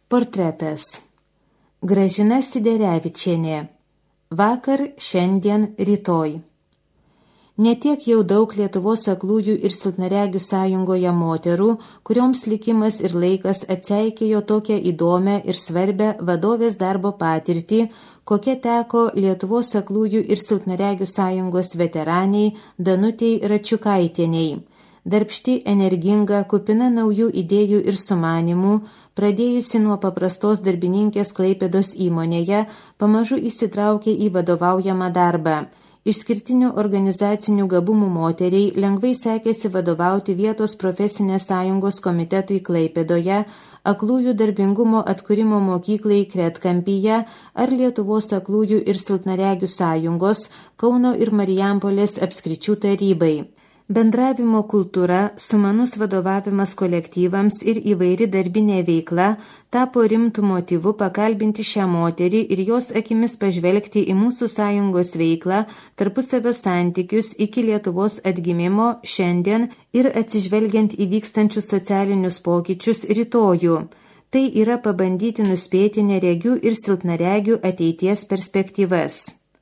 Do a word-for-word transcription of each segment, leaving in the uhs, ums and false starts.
Portretas. Gražina Siderevičienė. Vakar, šiandien, rytoj. Netiek jau daug Lietuvos aklųjų ir silpnaregių sąjungoje moterų, kurioms likimas ir laikas atseikėjo tokią įdomią ir svarbę vadovės darbo patirtį, kokia teko Lietuvos aklųjų ir silpnaregių sąjungos veteraniai Danutei Račiukaitienei. Darbšti, energinga, kupina naujų idėjų ir sumanimų, pradėjusi nuo paprastos darbininkės Klaipėdos įmonėje, pamažu įsitraukė į vadovaujamą darbą. Išskirtinių organizacinių gabumų moteriai lengvai sekėsi vadovauti vietos profesinės sąjungos komitetui Klaipėdoje, aklųjų darbingumo atkūrimo mokyklai Kretkampyje ar Lietuvos aklųjų ir silpnaregių sąjungos, Kauno ir Marijampolės apskričių tarybai. Bendravimo kultūra, sumanus vadovavimas kolektyvams ir įvairi darbinė veikla tapo rimtų motyvų pakalbinti šią moterį ir jos akimis pažvelgti į mūsų sąjungos veiklą, tarpusavio santykius iki Lietuvos atgimimo šiandien ir atsižvelgiant į vykstančius socialinius pokyčius rytojų. Tai yra pabandyti nuspėti neregių ir silpnaregių ateities perspektyvas.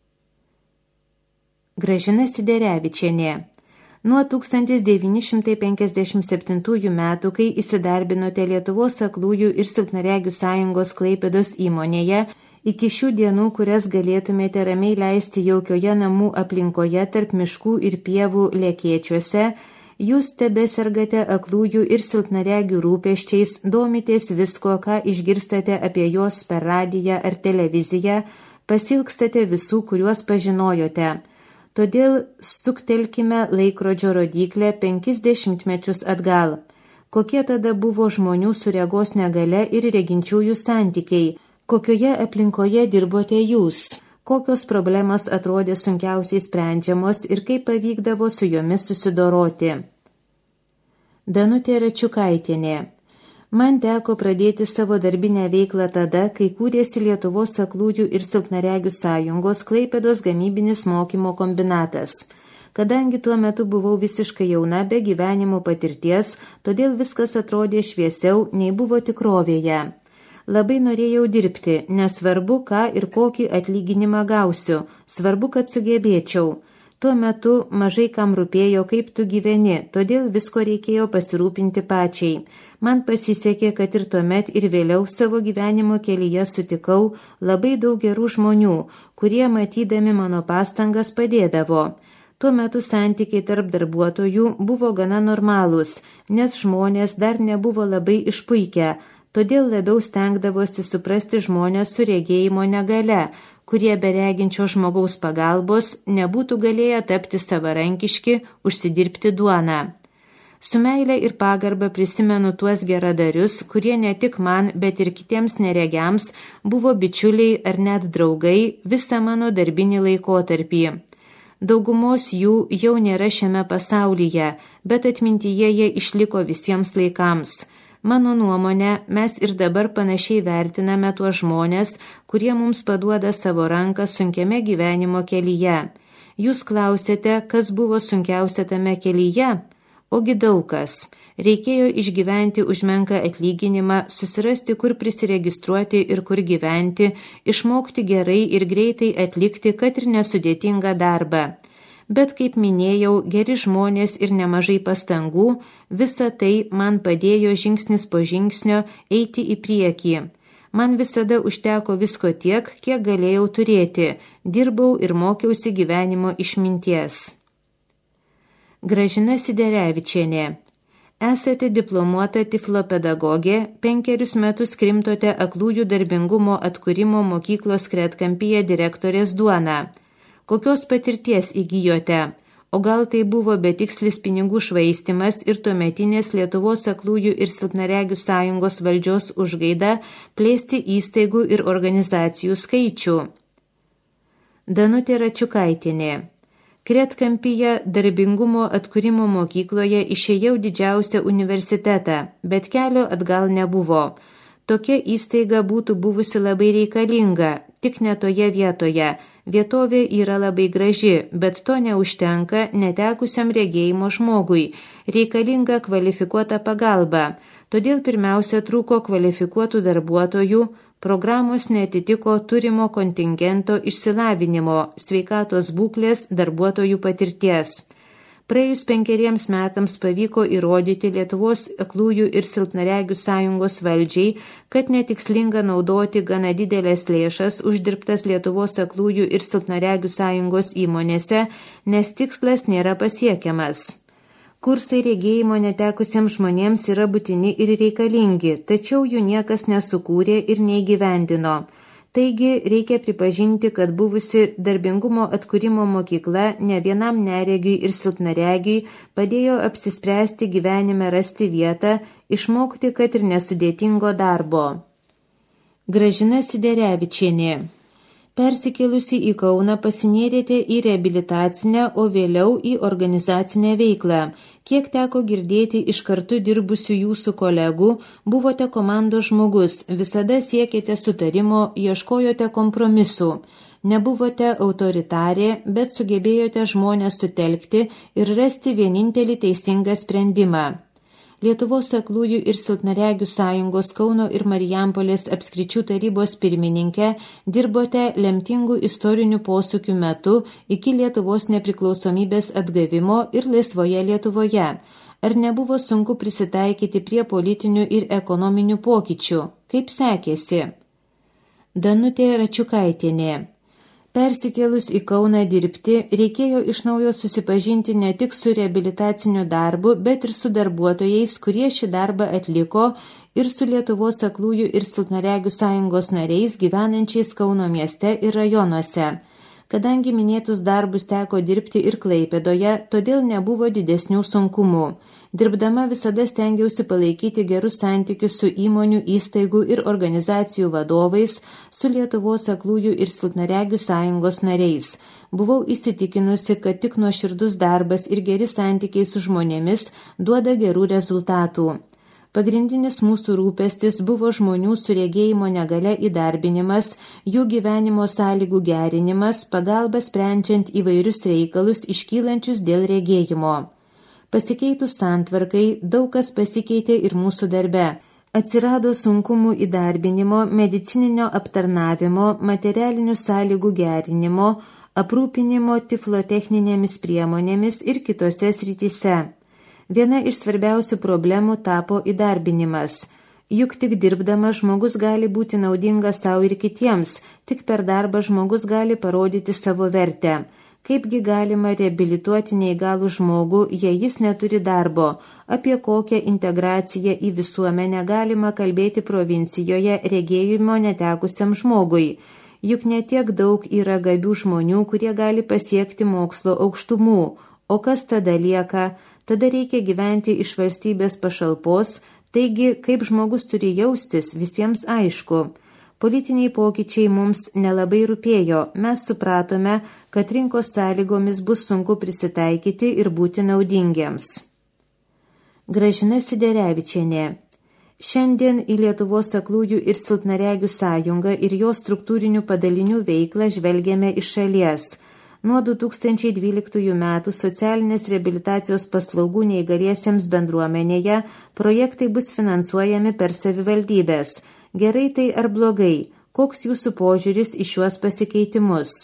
Gražina Siderevičienė. Nuo tūkstantis devyni šimtai penkiasdešimt septintųjų metų, kai įsidarbinote Lietuvos aklųjų ir silpnaregių sąjungos Klaipėdos įmonėje, iki šių dienų, kurias galėtumėte ramiai leisti jaukioje namų aplinkoje tarp miškų ir pievų Lekėčiuose, jūs tebesergate aklųjų ir silpnaregių rūpesčiais, domitės visko, ką išgirstate apie juos per radiją ar televiziją, pasilgstate visų, kuriuos pažinojote. Todėl stuktelkime laikrodžio rodyklę penkis dešimtmečius atgal. Kokie tada buvo žmonių su regos negale ir reginčiųjų santykiai? Kokioje aplinkoje dirbote jūs? Kokios problemos atrodė sunkiausiai sprendžiamos ir kaip pavykdavo su jomis susidoroti? Danutė Račiukaitienė. Man teko pradėti savo darbinę veiklą tada, kai kūrėsi Lietuvos aklųjų ir silpnaregių sąjungos Klaipėdos gamybinis mokymo kombinatas. Kadangi tuo metu buvau visiškai jauna be gyvenimo patirties, todėl viskas atrodė šviesiau, nei buvo tikrovėje. Labai norėjau dirbti, nesvarbu, ką ir kokį atlyginimą gausiu, svarbu, kad sugebėčiau. Tuo metu mažai kam rūpėjo, kaip tu gyveni, todėl visko reikėjo pasirūpinti pačiai. Man pasisekė, kad ir tuomet ir vėliau savo gyvenimo kelyje sutikau labai daug gerų žmonių, kurie matydami mano pastangas padėdavo. Tuo metu santykiai tarp darbuotojų buvo gana normalūs, nes žmonės dar nebuvo labai išpuikę, todėl labiau stengdavosi suprasti žmonės su regėjimo negale, kurie be reginčio žmogaus pagalbos nebūtų galėję tapti savarankiški, užsidirbti duoną. Su meile ir pagarba prisimenu tuos geradarius, kurie ne tik man, bet ir kitiems neregiams buvo bičiuliai ar net draugai visą mano darbinį laikotarpį. Daugumos jų jau nėra šiame pasaulyje, bet atmintyje jie išliko visiems laikams. Mano nuomonė, mes ir dabar panašiai vertiname tuos žmonės, kurie mums paduoda savo ranką sunkiame gyvenimo kelyje. Jūs klausėte, kas buvo sunkiausia tame kelyje? Ogi daug kas. Reikėjo išgyventi už menką atlyginimą, susirasti, kur prisiregistruoti ir kur gyventi, išmokti gerai ir greitai atlikti, kad ir nesudėtingą darbą. Bet, kaip minėjau, geri žmonės ir nemažai pastangų, visa tai man padėjo žingsnis po žingsnio eiti į priekį. Man visada užteko visko tiek, kiek galėjau turėti, dirbau ir mokiausi gyvenimo išminties. Gražina Siderevičienė. Esate diplomuota tiflopedagogė, penkerius metus krimtote aklųjų darbingumo atkūrimo mokyklos Kretkampyje direktorės duoną. Kokios patirties įgijote? O gal tai buvo betikslis pinigų švaistimas ir tuometinės Lietuvos aklųjų ir silpnaregių sąjungos valdžios užgaida plėsti įstaigų ir organizacijų skaičių? Danutė Račiukaitienė. Kretkampyje darbingumo atkūrimo mokykloje išėjau didžiausią universitetą, bet kelio atgal nebuvo. Tokia įstaiga būtų buvusi labai reikalinga, tik ne toje vietoje. Vietovė yra labai graži, bet to neužtenka netekusiam regėjimo žmogui. Reikalinga kvalifikuota pagalba. Todėl pirmiausia trūko kvalifikuotų darbuotojų, programos neatitiko turimo kontingento išsilavinimo, sveikatos būklės, darbuotojų patirties. Praėjus penkeriems metams pavyko įrodyti Lietuvos aklųjų ir silpnaregių sąjungos valdžiai, kad netikslinga naudoti gana didelės lėšas uždirbtas Lietuvos aklųjų ir silpnaregių sąjungos įmonėse, nes tikslas nėra pasiekiamas. Kursai regėjimo netekusiems žmonėms yra būtini ir reikalingi, tačiau jų niekas nesukūrė ir neįgyvendino. Taigi reikia pripažinti, kad buvusi darbingumo atkūrimo mokykla ne vienam neregiui ir silpnaregiui padėjo apsispręsti gyvenime rasti vietą, išmokti, kad ir nesudėtingo darbo. Gražina Siderevičienė. Persikėlusi į Kauną pasinėrėte į reabilitacinę, o vėliau į organizacinę veiklą. Kiek teko girdėti iš kartu dirbusių jūsų kolegų, buvote komandos žmogus, visada siekėte sutarimo, ieškojote kompromisų. Nebuvote autoritarė, bet sugebėjote žmonės sutelkti ir rasti vienintelį teisingą sprendimą. Lietuvos aklųjų ir silpnaregių sąjungos Kauno ir Marijampolės apskričių tarybos pirmininkė dirbote lemtingų istorinių posūkių metu iki Lietuvos nepriklausomybės atgavimo ir laisvoje Lietuvoje. Ar nebuvo sunku prisitaikyti prie politinių ir ekonominių pokyčių? Kaip sekėsi? Danutė Račiukaitienė. Persikėlus į Kauną dirbti, reikėjo iš naujo susipažinti ne tik su reabilitaciniu darbu, bet ir su darbuotojais, kurie šį darbą atliko, ir su Lietuvos aklųjų ir silpnaregių sąjungos nariais gyvenančiais Kauno mieste ir rajonuose. Kadangi minėtus darbus teko dirbti ir Klaipėdoje, todėl nebuvo didesnių sunkumų. Dirbdama visada stengiausi palaikyti gerus santykius su įmonių, įstaigų ir organizacijų vadovais, su Lietuvos aklųjų ir silpnaregių sąjungos nariais. Buvau įsitikinusi, kad tik nuoširdus darbas ir geri santykiai su žmonėmis duoda gerų rezultatų. Pagrindinis mūsų rūpestis buvo žmonių su regėjimo negalia įdarbinimas, jų gyvenimo sąlygų gerinimas, pagalba sprendžiant įvairius reikalus iškylančius dėl regėjimo. Pasikeitus santvarkai, daug kas pasikeitė ir mūsų darbe. Atsirado sunkumų įdarbinimo, medicininio aptarnavimo, materialinių sąlygų gerinimo, aprūpinimo tiflotechninėmis priemonėmis ir kitose srityse. Viena iš svarbiausių problemų tapo įdarbinimas. Juk tik dirbdamas žmogus gali būti naudingas savo ir kitiems, tik per darbą žmogus gali parodyti savo vertę. Kaipgi galima reabilituoti neįgalų žmogų, jei jis neturi darbo, apie kokią integraciją į visuomenę galima kalbėti provincijoje regėjimo netekusiam žmogui. Juk netiek daug yra gabių žmonių, kurie gali pasiekti mokslo aukštumų. O kas tada lieka? Tada reikia gyventi iš valstybės pašalpos, taigi kaip žmogus turi jaustis, visiems aišku. Politiniai pokyčiai mums nelabai rūpėjo, mes supratome, kad rinkos sąlygomis bus sunku prisitaikyti ir būti naudingiems. Gražina Siderevičienė. Šiandien į Lietuvos aklųjų ir silpnaregių sąjungą ir jos struktūrinių padalinių veiklą žvelgiame iš šalies. Nuo du tūkstančiai dvyliktųjų metų socialinės reabilitacijos paslaugų neįgaliesiems bendruomenėje projektai bus finansuojami per savivaldybės. Gerai tai ar blogai? Koks jūsų požiūris į šiuos pasikeitimus?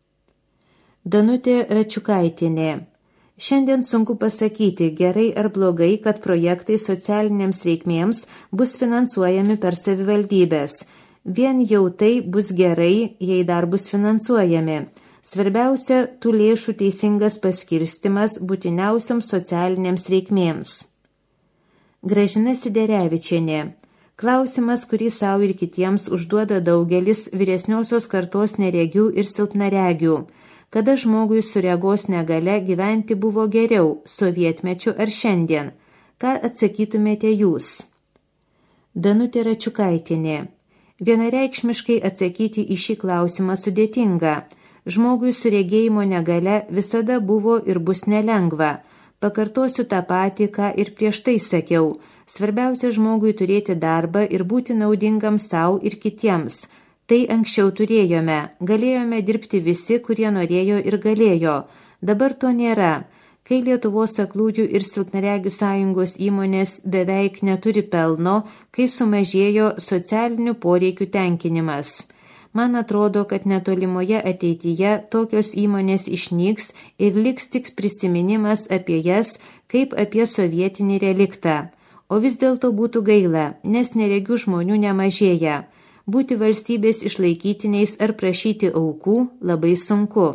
Danutė Račiukaitienė. Šiandien sunku pasakyti, gerai ar blogai, kad projektai socialinėms reikmėms bus finansuojami per savivaldybės. Vien jau tai bus gerai, jei dar bus finansuojami. Svarbiausia, tų lėšų teisingas paskirstimas būtiniausiams socialinėms reikmėms. Gražina Siderevičienė. Klausimas, kurį savo ir kitiems užduoda daugelis vyresniosios kartos neregių ir silpnaregių. Kada žmogui su regos negale gyventi buvo geriau, sovietmečiu ar šiandien? Ką atsakytumėte jūs? Danutė Račiukaitienė. Vienareikšmiškai atsakyti į šį klausimą sudėtinga. Žmogui su regėjimo negale visada buvo ir bus nelengva. Pakartosiu tą patį, ką ir prieš tai sakiau. Svarbiausia žmogui turėti darbą ir būti naudingam savo ir kitiems. Tai anksčiau turėjome. Galėjome dirbti visi, kurie norėjo ir galėjo. Dabar to nėra. Kai Lietuvos aklųjų ir silpnaregių sąjungos įmonės beveik neturi pelno, kai sumažėjo socialinių poreikių tenkinimas. Man atrodo, kad netolimoje ateityje tokios įmonės išnyks ir liks tik prisiminimas apie jas kaip apie sovietinį reliktą. O vis dėlto būtų gaila, nes neregių žmonių nemažėja. Būti valstybės išlaikytiniais ar prašyti aukų labai sunku.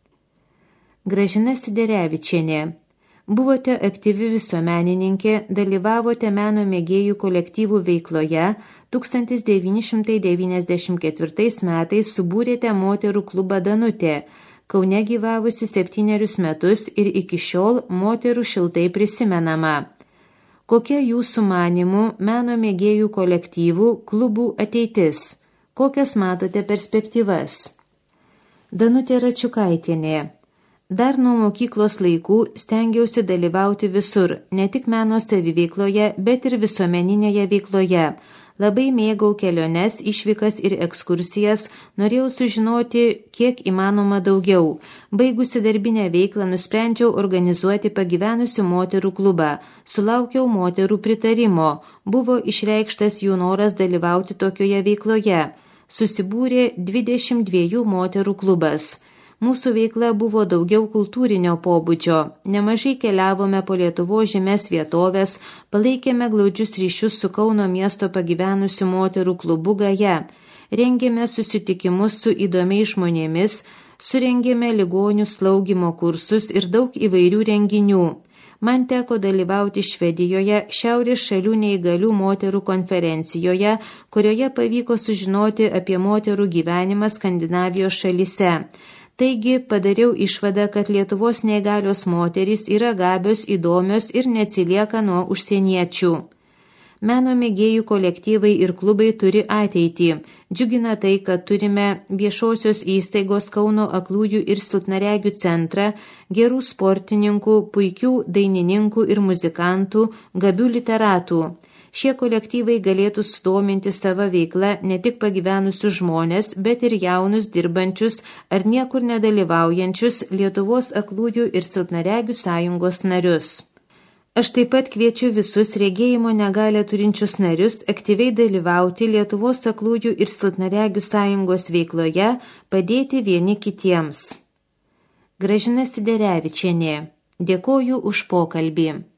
Gražina Siderevičienė. Buvote aktyvi visuomenininkė, dalyvavote meno mėgėjų kolektyvų veikloje, tūkstantis devyni šimtai devyniasdešimt ketvirtais metais subūrėte moterų klubą Danutė, Kaune gyvavusi septynerius metus ir iki šiol moterų šiltai prisimenama. Kokia jūsų manimų meno mėgėjų kolektyvų klubų ateitis? Kokias matote perspektyvas? Danutė Račiukaitienė. Dar nuo mokyklos laikų stengiausi dalyvauti visur, ne tik meno saviveikloje, bet ir visuomeninėje veikloje. Labai mėgau keliones, išvykas ir ekskursijas, norėjau sužinoti, kiek įmanoma daugiau. Baigusi darbinę veiklą, nusprendžiau organizuoti pagyvenusių moterų klubą. Sulaukiau moterų pritarimo. Buvo išreikštas jų noras dalyvauti tokioje veikloje. Susibūrė dvidešimt dviejų moterų klubas. Mūsų veikla buvo daugiau kultūrinio pobūdžio. Nemažai keliavome po Lietuvos žemės vietovės, palaikėme glaudžius ryšius su Kauno miesto pagyvenusių moterų klubu Gaja. Rengėme susitikimus su įdomiais žmonėmis, surengėme ligonių slaugymo kursus ir daug įvairių renginių. Man teko dalyvauti Švedijoje, šiaurės šalių neįgalių moterų konferencijoje, kurioje pavyko sužinoti apie moterų gyvenimą Skandinavijos šalyse. Taigi padariau išvadą, kad Lietuvos neįgalios moterys yra gabios, įdomios ir neatsilieka nuo užsieniečių. Meno mėgėjų kolektyvai ir klubai turi ateitį. Džiugina tai, kad turime viešosios įstaigos Kauno aklųjų ir silpnaregių centrą, gerų sportininkų, puikių dainininkų ir muzikantų, gabių literatų. Šie kolektyvai galėtų sudominti savo veiklą ne tik pagyvenusius žmonės, bet ir jaunus dirbančius ar niekur nedalyvaujančius Lietuvos aklųjų ir silpnaregių sąjungos narius. Aš taip pat kviečiu visus regėjimo negalią turinčius narius aktyviai dalyvauti Lietuvos aklųjų ir silpnaregių sąjungos veikloje, padėti vieni kitiems. Gražina Siderevičienė. Dėkoju už pokalbį.